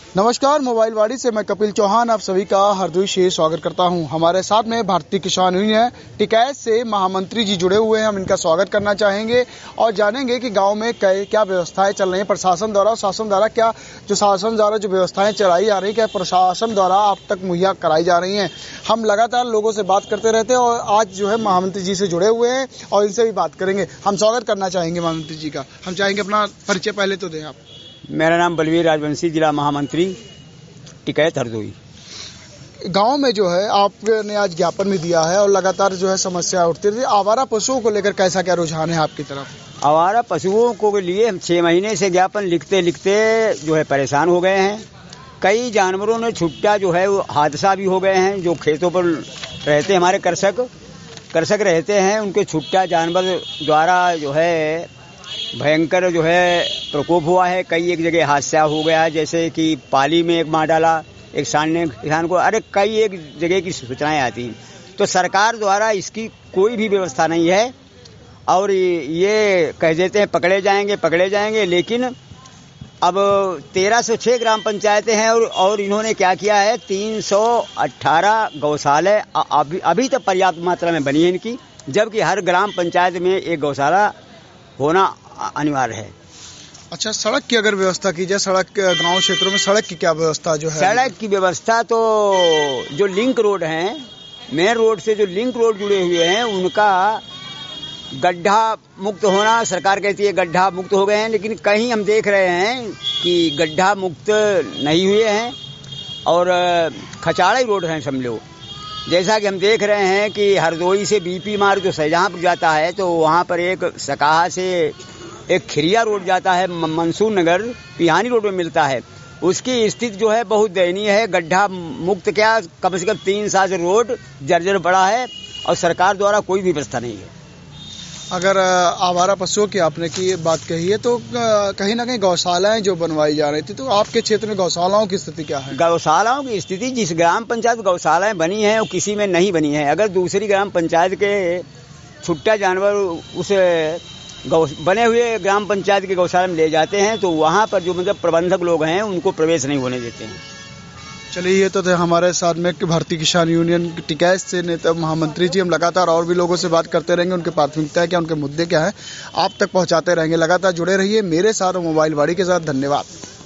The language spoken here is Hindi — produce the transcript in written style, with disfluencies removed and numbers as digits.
नमस्कार, मोबाइल वाड़ी से मैं कपिल चौहान आप सभी का हृदय से स्वागत करता हूं। हमारे साथ में भारतीय किसान यूनियन टिकैत से महामंत्री जी जुड़े हुए हैं। हम इनका स्वागत करना चाहेंगे और जानेंगे कि गांव में क्या व्यवस्थाएं चल रही हैं प्रशासन द्वारा, शासन द्वारा जो व्यवस्थाएं चलाई जा रही है, क्या प्रशासन द्वारा आप तक मुहैया कराई जा रही हैं। हम लगातार लोगों से बात करते रहते हैं और आज जो है महामंत्री जी से जुड़े हुए हैं और इनसे भी बात करेंगे। हम स्वागत करना चाहेंगे महामंत्री जी का। हम चाहेंगे अपना परिचय पहले तो दें आप। मेरा नाम बलवीर राजवंशी, जिला महामंत्री टिकैत हरदोई। गांव में जो है आपने आज ज्ञापन भी दिया है और लगातार जो है समस्या उठती रही। आवारा पशुओं को लेकर कैसा क्या रुझान है आपकी तरफ? आवारा पशुओं को लिए हम 6 महीने से ज्ञापन लिखते लिखते जो है परेशान हो गए हैं। कई जानवरों ने छुट्टा जो है वो हादसा भी हो गए हैं। जो खेतों पर रहते हमारे कृषक रहते हैं, उनके छुट्टा जानवर द्वारा जो है भयंकर जो है प्रकोप हुआ है। कई एक जगह हादसा हो गया है, जैसे कि पाली में एक मार डाला एक किसान को। अरे कई एक जगह की सूचनाएं आती हैं। तो सरकार द्वारा इसकी कोई भी व्यवस्था नहीं है और ये कह देते हैं पकड़े जाएंगे, लेकिन अब 1306 ग्राम पंचायतें हैं और इन्होंने क्या किया है, 318 गौशाला अभी तक पर्याप्त मात्रा में बनी है इनकी, जबकि हर ग्राम पंचायत में एक गौशाला होना अनिवार्य है। अच्छा, सड़क की अगर व्यवस्था की जाए, गांव क्षेत्रों में सड़क की क्या व्यवस्था जो है? सड़क की व्यवस्था तो जो लिंक रोड हैं, मेन रोड से जो लिंक रोड जुड़े हुए हैं, उनका गड्ढा मुक्त होना, सरकार कहती है गड्ढा मुक्त हो गए हैं, लेकिन कहीं हम देख रहे हैं कि गड्ढा मुक्त नहीं हुए हैं और खचाड़ा रोड हैं समझो। जैसा कि हम देख रहे हैं कि हरदोई से बीपी मार्ग जो शाहजहांपुर जाता है, तो वहाँ पर एक सकाहा से एक खिरिया रोड जाता है, मंसूर नगर पिहानी रोड में मिलता है। उसकी स्थिति जो है बहुत दयनीय है। गड्ढा मुक्त क्या, कम से कम 3 साल से रोड जर्जर पड़ा है और सरकार द्वारा कोई भी व्यवस्था नहीं है। अगर आवारा पशुओं की आपने की बात कही है, तो कहीं ना कहीं गौशालाएं जो बनवाई जा रही थी, तो आपके क्षेत्र में गौशालाओं की स्थिति क्या है? गौशालाओं की स्थिति, जिस ग्राम पंचायत गौशालाएं बनी है वो किसी में नहीं बनी है। अगर दूसरी ग्राम पंचायत के छुट्टा जानवर उस बने हुए ग्राम पंचायत के गौशाला में ले जाते हैं, तो वहाँ पर जो मतलब प्रबंधक लोग हैं उनको प्रवेश नहीं होने देते हैं। चलिए, ये तो थे हमारे साथ में भारतीय किसान यूनियन टिकैत से नेता महामंत्री जी। हम लगातार और भी लोगों से बात करते रहेंगे, उनके प्राथमिकताएं क्या, उनके मुद्दे क्या है, आप तक पहुंचाते रहेंगे। लगातार जुड़े रहिए मेरे साथ मोबाइल वाड़ी के साथ। धन्यवाद।